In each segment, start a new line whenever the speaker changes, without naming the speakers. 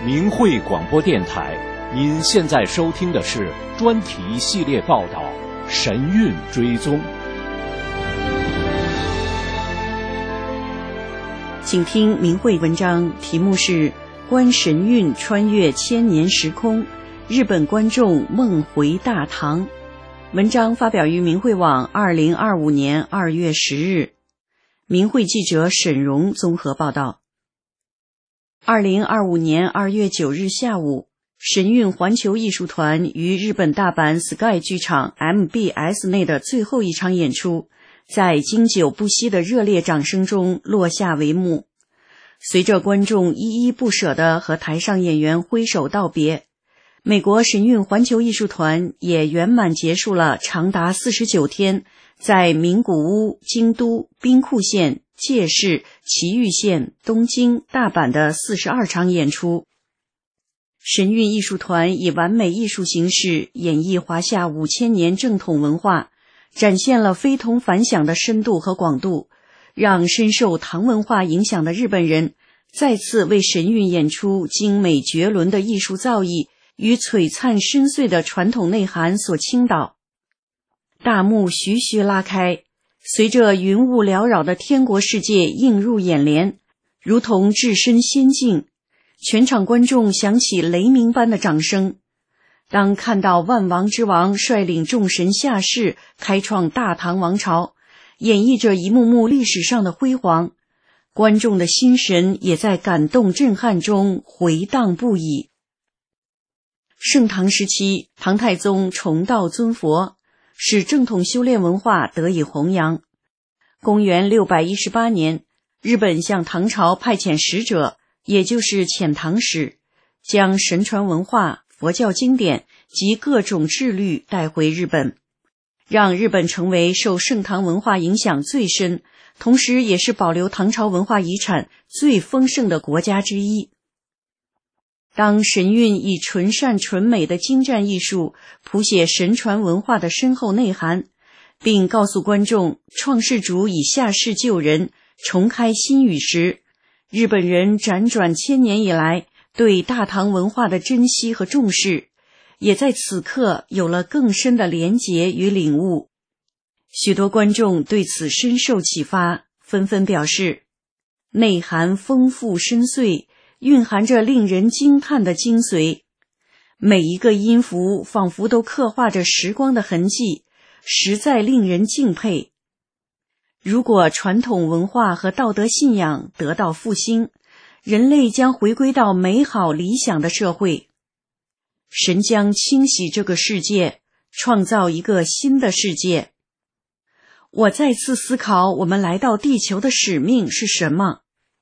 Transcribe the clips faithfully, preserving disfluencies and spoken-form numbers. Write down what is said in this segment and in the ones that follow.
明慧广播电台，您现在收听的是专题系列报道《神韵追踪》。
请听明慧文章，题目是《观神韵穿越千年时空，日本观众梦回大唐》。文章发表于明慧网二零二五年二月十日。明慧记者沈荣综合报道。二零二五年二月九日下午，神韵环球艺术团于日本大阪 Sky 剧场 M B S 内的最后一场演出，在经久不息的热烈掌声中落下帷幕。随着观众依依不舍地和台上演员挥手道别，美国神韵环球艺术团也圆满结束了长达四十九天在名古屋、京都、兵库县、界市、埼玉县、东京、大阪的四十二场演出。神韵艺术团以完美艺术形式演绎华夏五千年正统文化，展现了非同凡响的深度和广度，让深受唐文化影响的日本人再次为神韵演出精美绝伦的艺术造诣与璀璨深邃的传统内涵所倾倒。大幕徐徐拉开，随着云雾缭绕的天国世界映入眼帘，如同置身仙境，全场观众响起雷鸣般的掌声。当看到万王之王率领众神下世，开创大唐王朝，演绎着一幕幕历史上的辉煌，观众的心神也在感动震撼中回荡不已。盛唐时期，唐太宗崇道尊佛，使正统修炼文化得以弘扬。公元六百一十八年，日本向唐朝派遣使者，也就是遣唐使，将神传文化、佛教经典及各种制律带回日本，让日本成为受盛唐文化影响最深，同时也是保留唐朝文化遗产最丰盛的国家之一。当神韵以纯善纯美的精湛艺术谱写神传文化的深厚内涵，并告诉观众创世主以下世救人，重开新语时，日本人辗转千年以来对大唐文化的珍惜和重视，也在此刻有了更深的连结与领悟。许多观众对此深受启发，纷纷表示，内涵丰富深邃，蕴含着令人惊叹的精髓，每一个音符仿佛都刻画着时光的痕迹，实在令人敬佩。如果传统文化和道德信仰得到复兴，人类将回归到美好理想的社会。神将清洗这个世界，创造一个新的世界。我再次思考我们来到地球的使命是什么。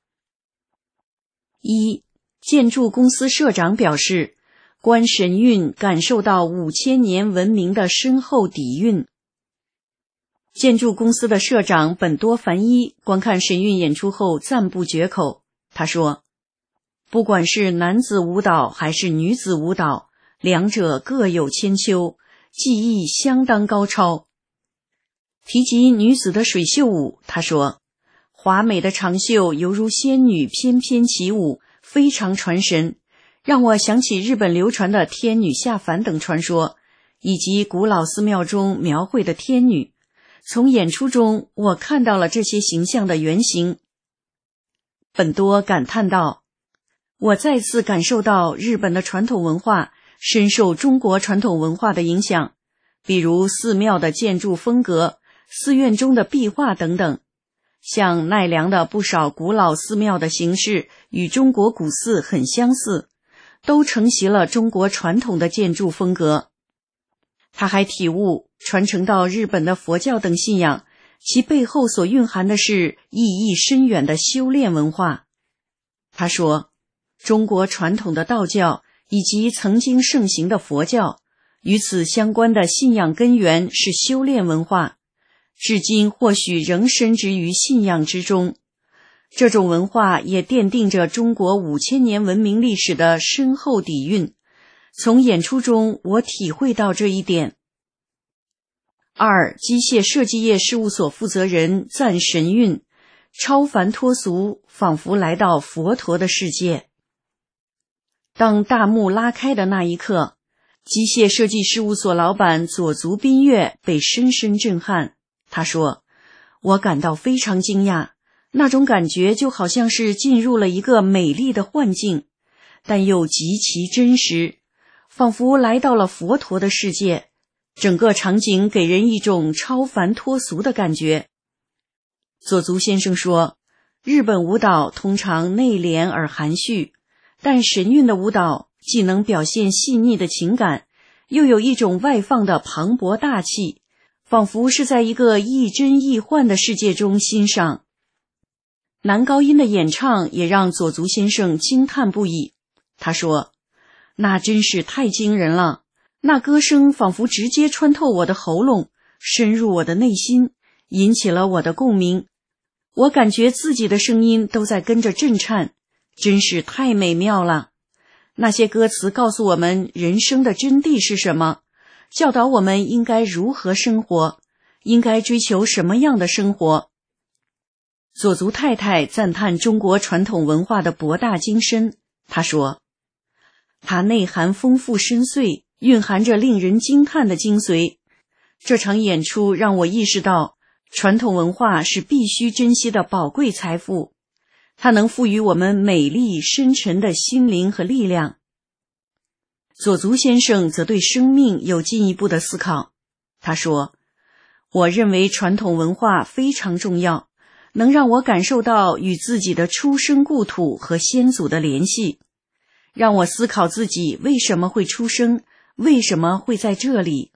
一、建筑公司社长表示，观神韵感受到五千年文明的深厚底蕴。建筑公司的社长本多繁一观看神韵演出后赞不绝口。他说，不管是男子舞蹈还是女子舞蹈，两者各有千秋，技艺相当高超。提及女子的水袖舞，他说，华美的长袖犹如仙女翩翩起舞，非常传神，让我想起日本流传的天女下凡等传说，以及古老寺庙中描绘的天女。从演出中，我看到了这些形象的原型。本多感叹道，我再次感受到日本的传统文化深受中国传统文化的影响，比如寺庙的建筑风格、寺院中的壁画等等。像奈良的不少古老寺庙的形式与中国古寺很相似，都承袭了中国传统的建筑风格。他还体悟，传承到日本的佛教等信仰，其背后所蕴含的是意义深远的修炼文化。他说，中国传统的道教以及曾经盛行的佛教，与此相关的信仰根源是修炼文化，至今或许仍深植于信仰之中。这种文化也奠定着中国五千年文明历史的深厚底蕴。从演出中我体会到这一点。二、机械设计业事务所负责人赞神韵，超凡脱俗，仿佛来到佛陀的世界。 当大幕拉开的那一刻，机械设计事务所老板佐足彬越被深深震撼。他说，我感到非常惊讶，那种感觉就好像是进入了一个美丽的幻境，但又极其真实，仿佛来到了佛陀的世界，整个场景给人一种超凡脱俗的感觉。佐足先生说，日本舞蹈通常内敛而含蓄，但神韵的舞蹈既能表现细腻的情感，又有一种外放的磅礴大气，仿佛是在一个亦真亦幻的世界中欣赏。男高音的演唱也让佐足先生惊叹不已。他说，那真是太惊人了，那歌声仿佛直接穿透我的喉咙，深入我的内心，引起了我的共鸣。我感觉自己的声音都在跟着震颤，真是太美妙了。那些歌词告诉我们人生的真谛是什么，教导我们应该如何生活，应该追求什么样的生活。佐足太太赞叹中国传统文化的博大精深，她说，它内涵丰富深邃，蕴含着令人惊叹的精髓。这场演出让我意识到，传统文化是必须珍惜的宝贵财富，它能赋予我们美丽深沉的心灵和力量。佐足先生则对生命有进一步的思考。他说，我认为传统文化非常重要，能让我感受到与自己的出生故土和先祖的联系，让我思考自己为什么会出生，为什么会在这里。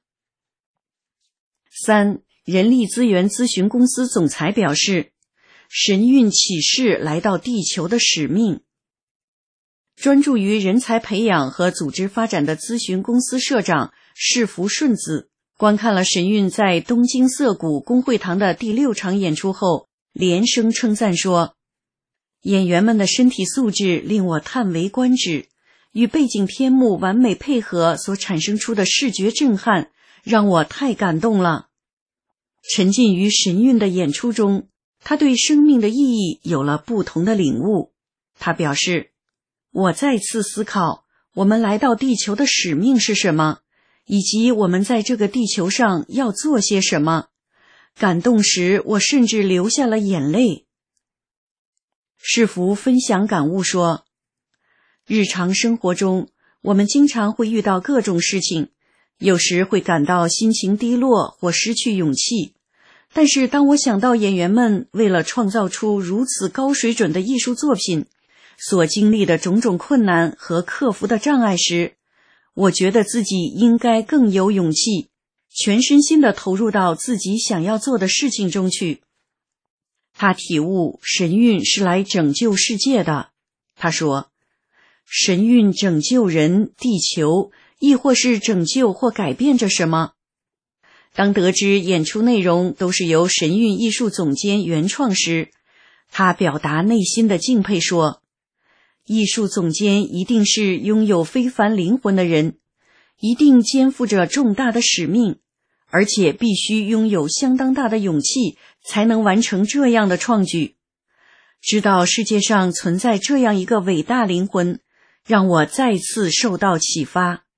三、人力资源咨询公司总裁表示，神韵启示来到地球的使命。专注于人才培养和组织发展的咨询公司社长世福顺子观看了神韵在东京涩谷公会堂的第六场演出后，连声称赞说，演员们的身体素质令我叹为观止，与背景天幕完美配合所产生出的视觉震撼让我太感动了。沉浸于神韵的演出中，他对生命的意义有了不同的领悟。他表示，我再次思考我们来到地球的使命是什么，以及我们在这个地球上要做些什么。感动时，我甚至流下了眼泪。世福分享感悟说，日常生活中，我们经常会遇到各种事情，有时会感到心情低落或失去勇气。但是当我想到演员们为了创造出如此高水准的艺术作品所经历的种种困难和克服的障碍时，我觉得自己应该更有勇气，全身心地投入到自己想要做的事情中去。他体悟神韵是来拯救世界的。他说，神韵拯救人、地球，亦或是拯救或改变着什么。当得知演出内容都是由神韵艺术总监原创时，他表达内心的敬佩说，艺术总监一定是拥有非凡灵魂的人，一定肩负着重大的使命，而且必须拥有相当大的勇气才能完成这样的创举。知道世界上存在这样一个伟大灵魂，让我再次受到启发。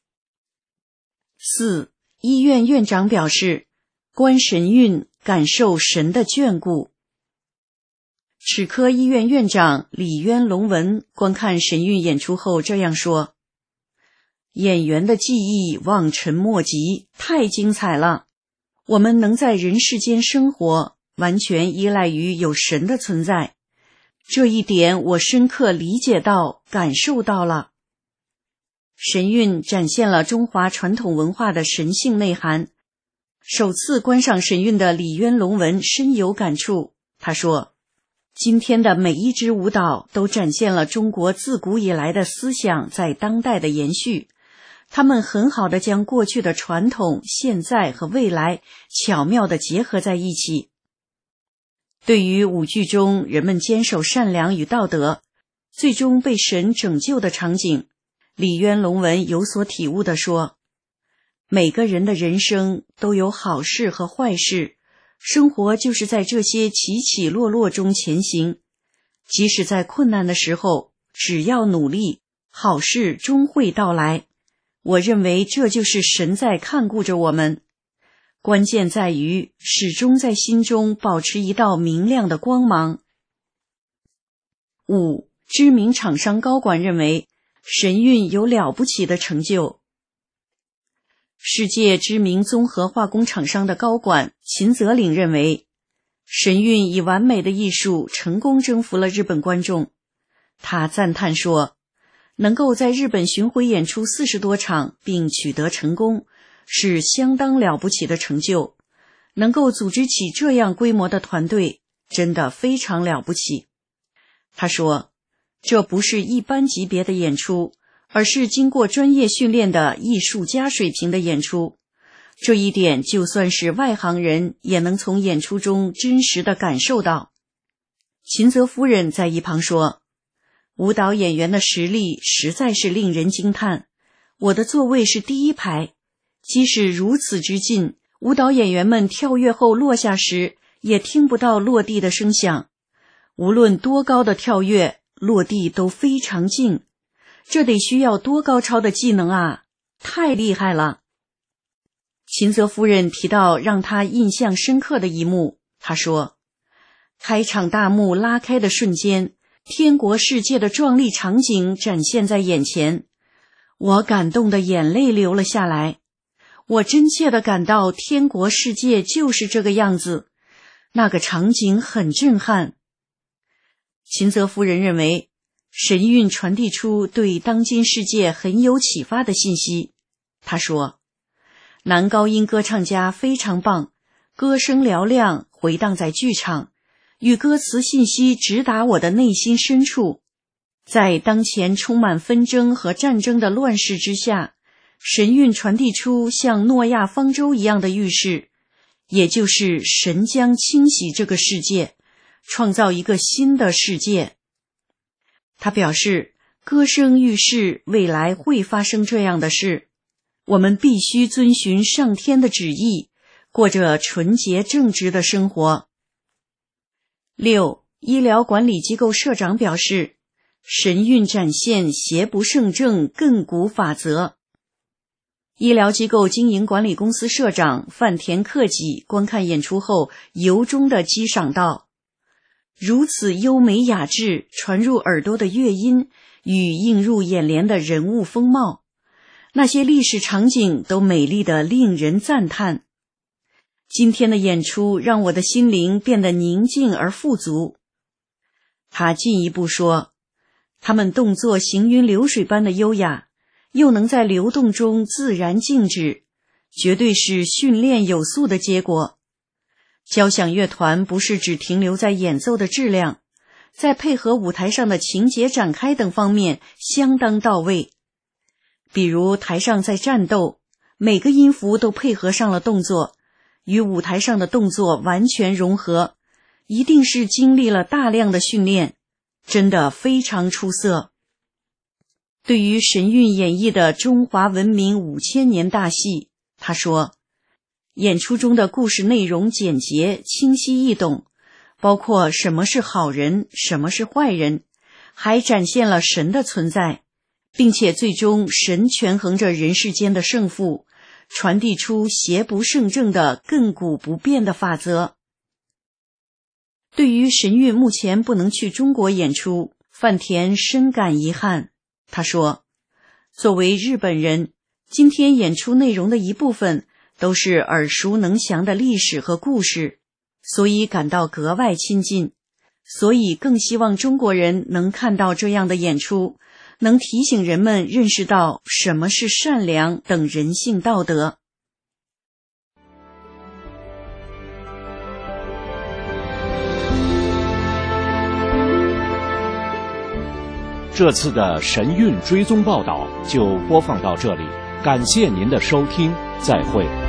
四、医院院长表示，观神韵，感受神的眷顾。齿科医院院长李渊龙文观看神韵演出后这样说，演员的技艺望尘莫及，太精彩了。我们能在人世间生活，完全依赖于有神的存在。这一点我深刻理解到、感受到了。神韵展现了中华传统文化的神性内涵。首次观赏神韵的李渊龙文深有感触。他说，今天的每一支舞蹈都展现了中国自古以来的思想在当代的延续。他们很好地将过去的传统、现在和未来巧妙地结合在一起。对于舞剧中人们坚守善良与道德，最终被神拯救的场景，李渊龙文有所体悟地说，每个人的人生都有好事和坏事，生活就是在这些起起落落中前行。即使在困难的时候，只要努力， 好事终会到来。我认为这就是神在看顾着我们。关键在于始终在心中保持一道明亮的光芒。五，知名厂商高管认为神韵有了不起的成就。世界知名综合化工厂商的高管秦泽岭认为，神韵以完美的艺术成功征服了日本观众。他赞叹说，能够在日本巡回演出四十多场并取得成功，是相当了不起的成就。能够组织起这样规模的团队，真的非常了不起。他说，这不是一般级别的演出，而是经过专业训练的艺术家水平的演出。这一点就算是外行人也能从演出中真实地感受到。秦泽夫人在一旁说，舞蹈演员的实力实在是令人惊叹。我的座位是第一排，即使如此之近，舞蹈演员们跳跃后落下时也听不到落地的声响。无论多高的跳跃，落地都非常静。这得需要多高超的技能啊！太厉害了。秦泽夫人提到让她印象深刻的一幕，她说，开场大幕拉开的瞬间，天国世界的壮丽场景展现在眼前，我感动的眼泪流了下来。我真切地感到天国世界就是这个样子，那个场景很震撼。秦泽夫人认为，神韵传递出对当今世界很有启发的信息。她说，男高音歌唱家非常棒，歌声嘹亮，回荡在剧场，与歌词信息直达我的内心深处。在当前充满纷争和战争的乱世之下，神韵传递出像诺亚方舟一样的预示，也就是神将清洗这个世界，创造一个新的世界。他表示，歌声预示未来会发生这样的事，我们必须遵循上天的旨意，过着纯洁正直的生活。六，医疗管理机构社长表示，神韵展现邪不胜正亘古法则。医疗机构经营管理公司社长范田克己观看演出后由衷地激赏道，如此优美雅致传入耳朵的乐音与映入眼帘的人物风貌，那些历史场景都美丽得令人赞叹。今天的演出让我的心灵变得宁静而富足。他进一步说，他们动作行云流水般的优雅，又能在流动中自然静止，绝对是训练有素的结果。交响乐团不是只停留在演奏的质量，在配合舞台上的情节展开等方面相当到位。比如台上在战斗，每个音符都配合上了动作，与舞台上的动作完全融合，一定是经历了大量的训练，真的非常出色。对于神韵演绎的中华文明五千年大戏，他说，演出中的故事内容简洁清晰易懂，包括什么是好人，什么是坏人，还展现了神的存在，并且最终神权衡着人世间的胜负，传递出邪不胜正的亘古不变的法则。对于神韵目前不能去中国演出，范田深感遗憾。他说，作为日本人，今天演出内容的一部分都是耳熟能详的历史和故事，所以感到格外亲近，所以更希望中国人能看到这样的演出，能提醒人们认识到什么是善良等人性道德。
这次的神韵追踪报道就播放到这里，感谢您的收听，再会。